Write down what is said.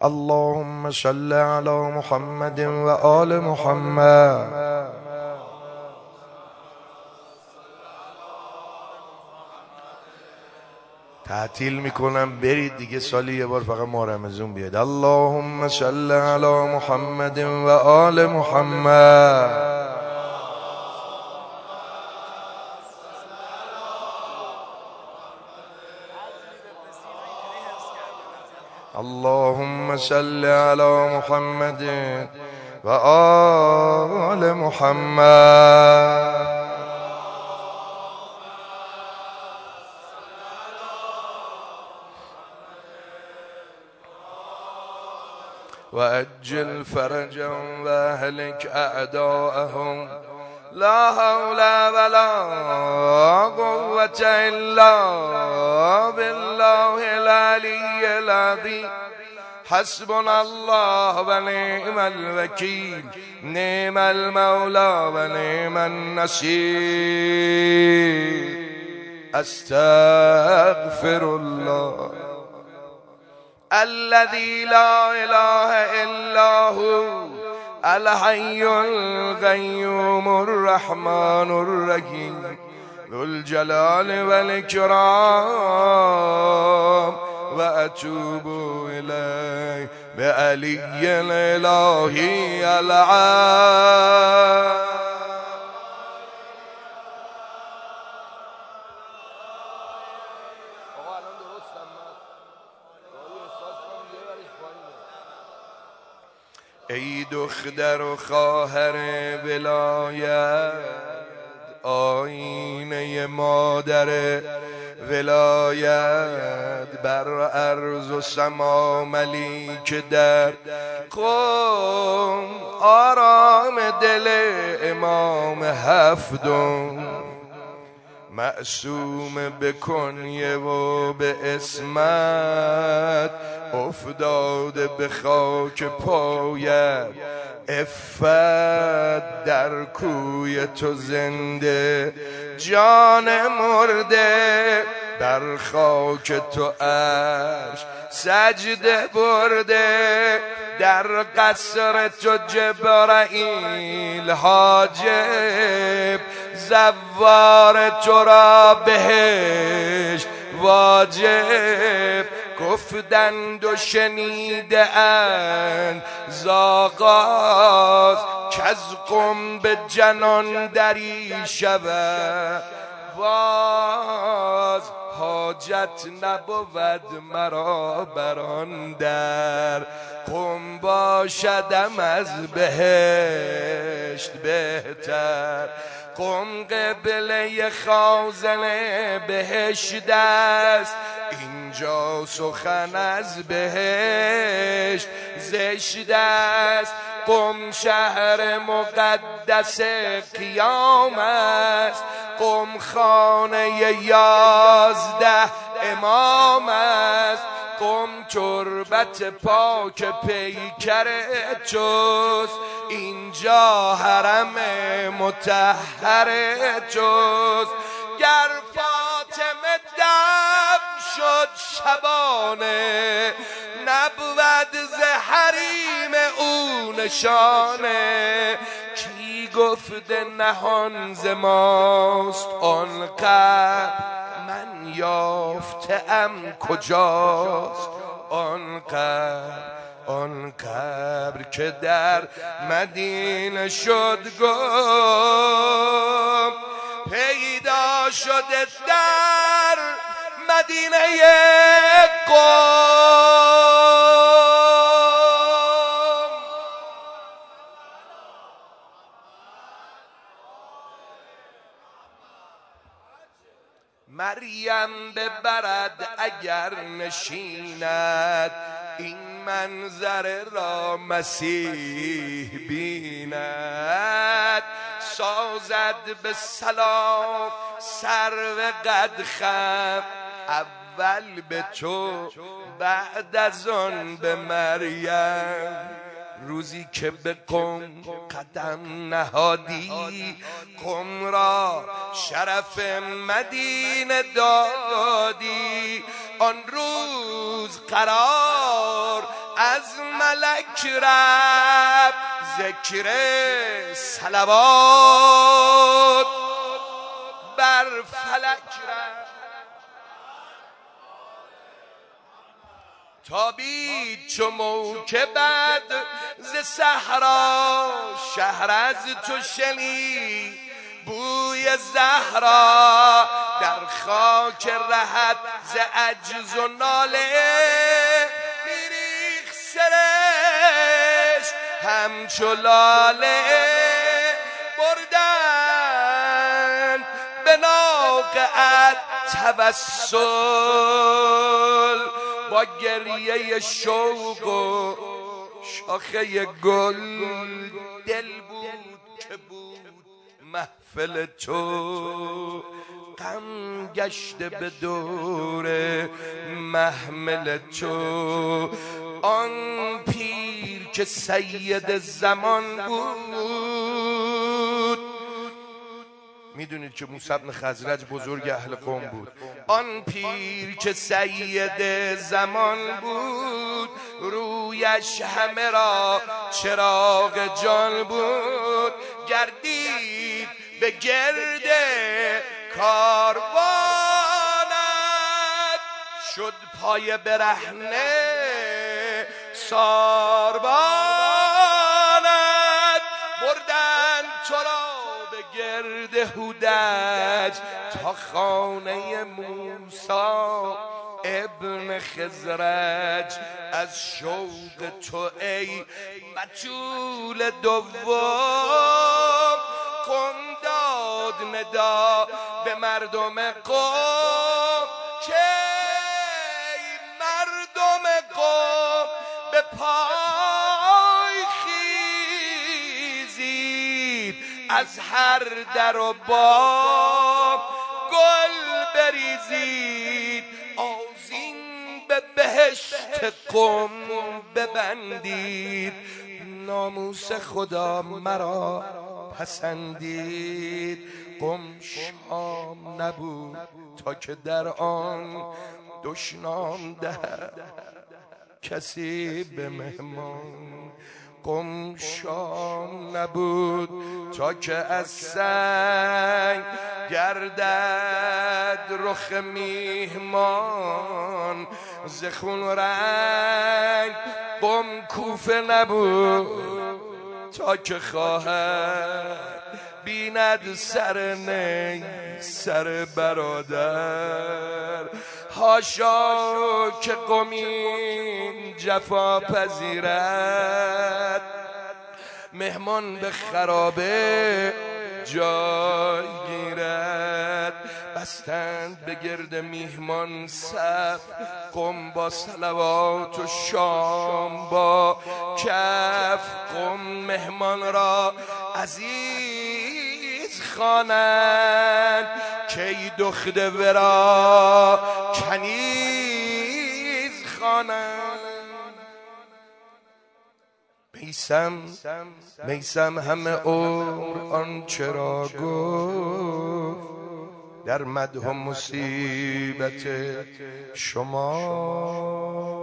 اللهم صل على محمد و آل محمد. تعطیل میکنم برید دیگه، سالی یه بار فقط ماه رمضان بیاد. اللهم صل علی محمد و آل محمد. اللهم صل علی محمد و آل محمد. وأجل فرجهم وأهلك أعداءهم. لا حول ولا قوة إلا بالله العلي العظيم. حسبنا الله ونعم الوكيل، نعم المولى ونعم النصير. أستغفر الله الذي لا إله إلا هو الحي القيوم الرحمن الرحيم ذو الجلال والإكرام. وأتوب إليه بعلي الإلهي العام. ای دختر و خواهر ولایت، آینه مادر ولایت، بر عرض و سما ملیک در قم، آرام دل امام هفتم. معصوم بکنیه و به اسمت، افتاده به خاک پایت. عفت در کوی تو زنده، جان مرده در خاک تو عرش سجده برده. در قصر تو جبرائیل حاجب، زوار تو را بهشت واجب. گفتند و شنیده اند ز آغاز، کز قم به جنان دری شود باز. حاجت نبود مرا بر آن در، قم باشدم از بهشت بهتر. قم قبله خازن بهشت است، اینجا سخن از بهشت زشت است. قم شهر مقدس قیام است، قم خانه 11 امام است. قم تربت پاک پیکر توست، اینجا حرم مطهر توست. گر فاطمه دم شد شبانه، نبود ز حریم او نشانه. کی گفته نهان ز ماست آن قبر، من یافته ام کجاست آن قبر. آن قبر که در مدینه شد گم، پیدا شده در مدینه قم. مریم ببرد اگر نشیند، این منظر را مسیح بیند. سازد به سلام سرو قد خم، اول به تو بعد از آن به مریم. روزی که به قم قدم نهادی، قم را شرف مدینه دادی. آن روز قرار از ملک رفت ذکر صلوات بر فلک رفت تابید چو موکبت ز صحرا شهر از تو شنید بوی زهرا در خاک رهت ز عجز و ناله میریخ سرش همچو لاله بردن به ناقه‌ات توسل با گریه شوق و شاخه گل دل بود که بود محفل تو غم گشته به دور محمل تو آن پیر که سید زمان بود میدونید که موسی بن خزرج بزرگ اهل قوم بود آن پیر که سید زمان بود رویش همه را چراغ جان بود گردید به گرد کاروانت شد پای برهنه ساربانت بردن تو را به گرد هودج تا خانه موسی ابن خزرج از شوق تو ای بتول دوم قم داد ندا به مردم قوم که مردم قوم به پای خیزید از هر در و بام گل بریزید آذین به بهشت قم ببندید ناموس خدا مرا پسندید قم شام نبود تا که در آن دشنام دهد کسی به مهمان قم شام نبود تا که از سنگ گردد رخ میهمان ز خون رنگ قم کوفه نبود تا که خواهد بیند سر نی سر برادر حاشا که قمی جفا پذیرد مهمان به خرابه جای گیرد بستند به گرد میهمان صف قم با صلوات و شام با کف قم مهمان را عزیز خوانند کی دخت ورا کنیز خوانند میسم همه عمر آنچه را گفت در مدح و مصیبت شما